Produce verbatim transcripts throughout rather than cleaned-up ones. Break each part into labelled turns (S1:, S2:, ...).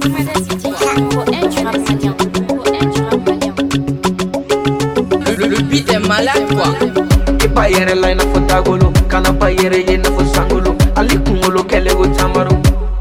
S1: Le, le beat est malade quoi.
S2: Ipa yere la ina fotagolo, kana pa yere ye na fosangolo, ali kungolo kele go tamaro.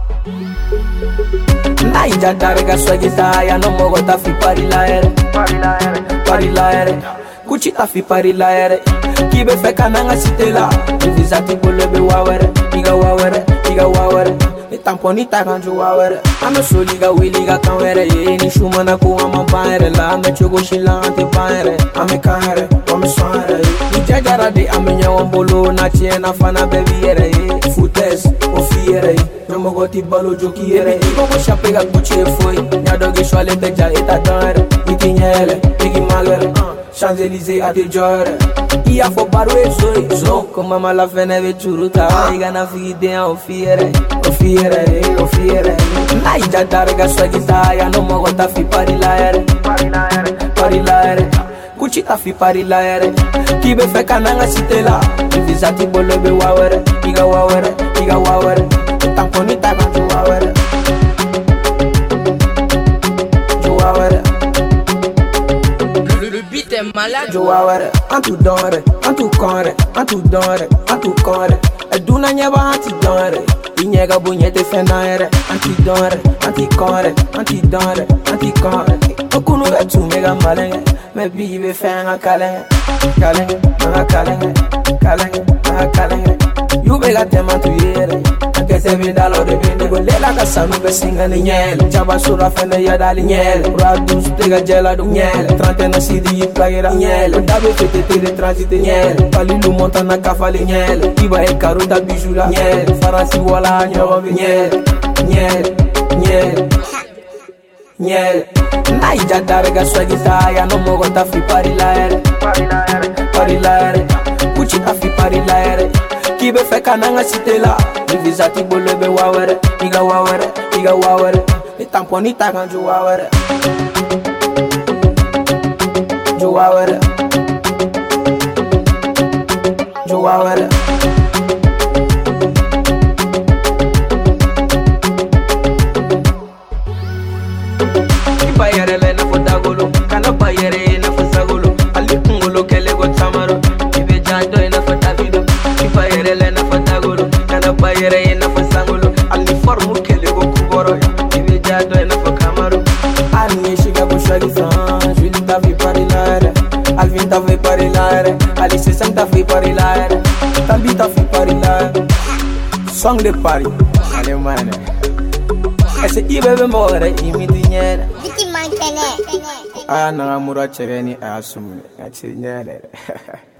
S2: Na ija darga swagita ya no mogo ta fi pari la ere, pari la ere, pari la ere. Kuchi ta fi pari la ere, kibe fe kananga sitela, divisa ti bolebe wawere, iga wawere, iga wawere. Ni tamponi ta kanju wawere, ame soliga wiliga kanwere, ye ni shumana ku ama baere la, ame chogo shila ante baere, ame kanere, ame soere. Ni jajara de ame nyawambolo na tiena fana bebi ere, futes ofiere. Jomo goti balo joki ere, igo mo chapega kuchi e foi, nyadoge shwale teja eta dare, iki nyele, iki magere. Champs-Élysées à tes jours. Il y a faux baroué, zoé, zo. Comme maman la fait neve churuta. Il y a na fide en fiere, o fiere, o fiere. Na ija darga swagita ya no mogo ta fi pari la ere, pari la ere, pari la ere. Kuchi ta fi pari la ere. Kibe fe kananga sitela. Divisa ti bolebe wawere, iga wawere, iga wawere. Tamponi ta kanju wawere, ju wawere.
S1: Malade.
S2: Joawere, antu donre, antu konre, antu donre, antu konre. Eduna nyeba anti donre, inyega bunyete fenaere. Anti donre, anti konre, anti donre, anti konre. Okunu vetu mega malenge, me bibe fenga kalenge, kalenge, maga kalenge, kalenge, maga kalenge. You bega tema tu yere, akese bindalo de binde go lela kasanu be singa ni nyele. Chaba sura fene ya dali nyele, radus tega jela du nyele. Trente na sidi yiplagira nyele, dabe fete tere transite nyele. Palilu monta na kafali nyele, iba e karuta bijula nyele. Farasi wala nyoba be nyele, nyele, nyele, nyele. Na ija darga swagita ya no mogo ta fi pari la ere, pari la ere, pari la ere. Kuchi ta fi pari la ere. Kibe fe kananga sitela, divisa ti bolebe wawere, iga wawere, iga wawere. Ni tamponi ta kanju wawere, ju wawere, ju wawere. Ipa yere le na fotagolo, kana pa yere na fosagolo, ali kungolo kele go tamaro, ibe jado na fotavido. Ipa yere le na fotagolo, kana pa yere na fosangolo, ali formu kele go kuboro, ibe jado na fokamaro. Ani shiga go shagi san, Julie ta fi pari l'aere, Alvin ta fi pari l'aere, Alice Sang ta fi pari l'aere, Talbi ta fi pari l'aere. Song de Paris, allez man. Ese ibebe more imiti nyere.
S3: Diki mankene.
S2: Ah na mura chereni asumune. Achi nyere.